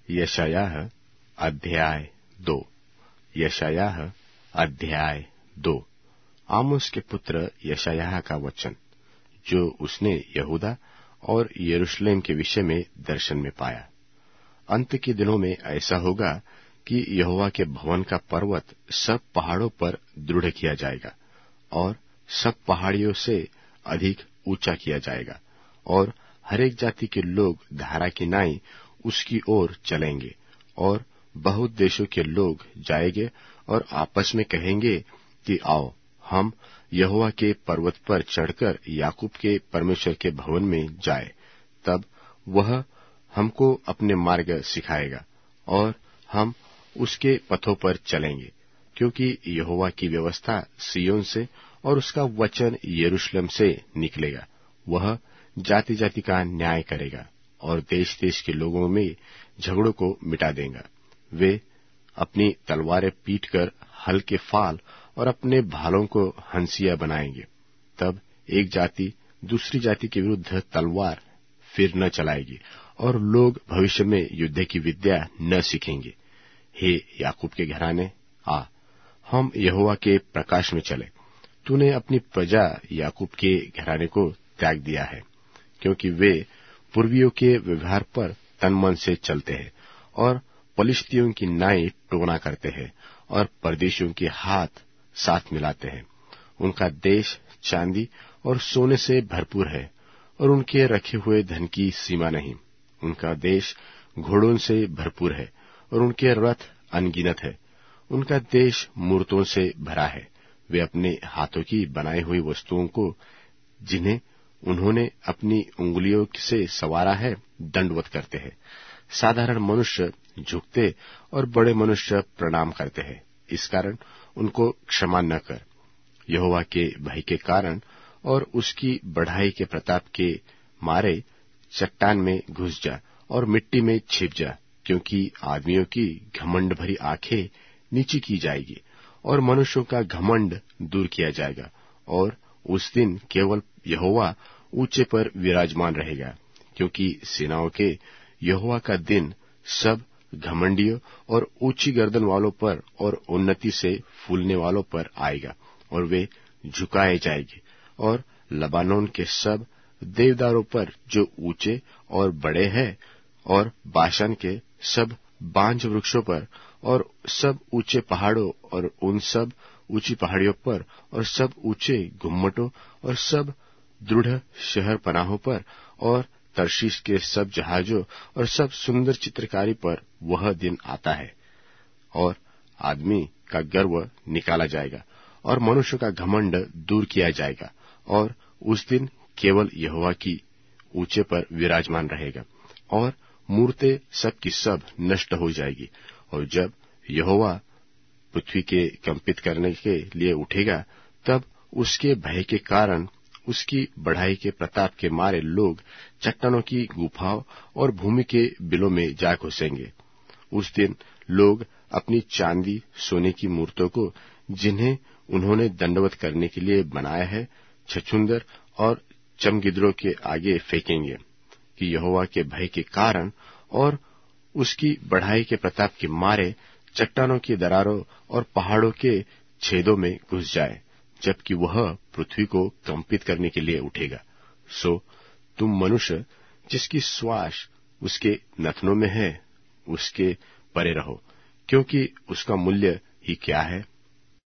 यशायाह अध्याय 2। यशायाह अध्याय 2। आमोस के पुत्र यशायाह का वचन, जो उसने यहूदा और यरूशलेम के विषय में दर्शन में पाया। अंत के दिनों में ऐसा होगा कि यहोवा के भवन का पर्वत सब पहाड़ों पर दृढ़ किया जाएगा और सब पहाड़ियों से अधिक ऊंचा किया जाएगा, और हरेक जाति के लोग धारा की नाई उसकी ओर चलेंगे, और बहुत देशों के लोग जाएंगे और आपस में कहेंगे कि आओ हम यहोवा के पर्वत पर चढ़कर याकूब के परमेश्वर के भवन में जाए। तब वह हमको अपने मार्ग सिखाएगा और हम उसके पथों पर चलेंगे, क्योंकि यहोवा की व्यवस्था सिय्योन से और उसका वचन यरूशलेम से निकलेगा। वह जाति जाति का न्याय करेगा और देश देश के लोगों में झगड़ों को मिटा देगा। वे अपनी तलवारें पीटकर हल के फाल और अपने भालों को हंसिया बनाएंगे। तब एक जाति दूसरी जाति के विरुद्ध तलवार फिर न चलाएगी और लोग भविष्य में युद्ध की विद्या न सीखेंगे। हे याकूब के घराने, आ, हम यहोवा के प्रकाश में चले। तूने अपनी प्रजा याकूब के घराने को त्याग दिया है, क्योंकि वे पूर्वियों के व्यवहार पर तन मन से चलते हैं और पलिश्तियों की नाई टोना करते हैं और परदेशियों के हाथ साथ मिलाते हैं। उनका देश चांदी और सोने से भरपूर है और उनके रखे हुए धन की सीमा नहीं। उनका देश घोड़ों से भरपूर है और उनके रथ अनगिनत है। उनका देश मूर्तों से भरा है। वे अपने हाथों की बनाई हुई वस्तुओं को, जिन्हें उन्होंने अपनी उंगलियों से संवारा है, दंडवत करते हैं। साधारण मनुष्य झुकते और बड़े मनुष्य प्रणाम करते हैं। इस कारण उनको क्षमा न कर। यहोवा के भय के कारण और उसकी बढ़ाई के प्रताप के मारे चट्टान में घुस जा और मिट्टी में छिप जा, क्योंकि आदमियों की घमंड भरी आंखें नीची की जाएगी और मनुष्यों का घमंड दूर किया जाएगा। और उस दिन केवल यहोवा ऊंचे पर विराजमान रहेगा, क्योंकि सेनाओं के यहोवा का दिन सब घमंडियों और ऊंची गर्दन वालों पर और उन्नति से फूलने वालों पर आएगा, और वे झुकाए जाएंगे। और लबानोन के सब देवदारों पर जो ऊंचे और बड़े हैं, और बाशान के सब बांज वृक्षों पर और सब ऊंचे पहाड़ों और उन सब ऊंची पहाड़ियों पर और सब ऊंचे गुम्मटों और सब दृढ़ शहर पनाहों पर और तर्शीश के सब जहाजों और सब सुंदर चित्रकारी पर वह दिन आता है। और आदमी का गर्व निकाला जाएगा और मनुष्य का घमंड दूर किया जाएगा, और उस दिन केवल यहोवा की ऊंचे पर विराजमान रहेगा और मूर्तें सब की सब नष्ट हो जाएगी। और जब यहोवा पृथ्वी के कंपित करने के लिए उठेगा, तब उसके भय के कारण, उसकी बढ़ाई के प्रताप के मारे लोग चट्टानों की गुफाओं और भूमि के बिलों में जा घुसेंगे। उस दिन लोग अपनी चांदी सोने की मूर्तों को, जिन्हें उन्होंने दंडवत करने के लिए बनाया है, छछूंदर और चमगिद्रों के आगे फेंकेंगे, कि यहोवा के भय के कारण और उसकी बढ़ाई के प्रताप के मारे चट्टानों की दरारों और पहाड़ों के छेदों में घुस जाए, जबकि वह पृथ्वी को कंपित करने के लिए उठेगा। सो तुम मनुष्य, जिसकी श्वास उसके नथनों में है, उसके परे रहो, क्योंकि उसका मूल्य ही क्या है।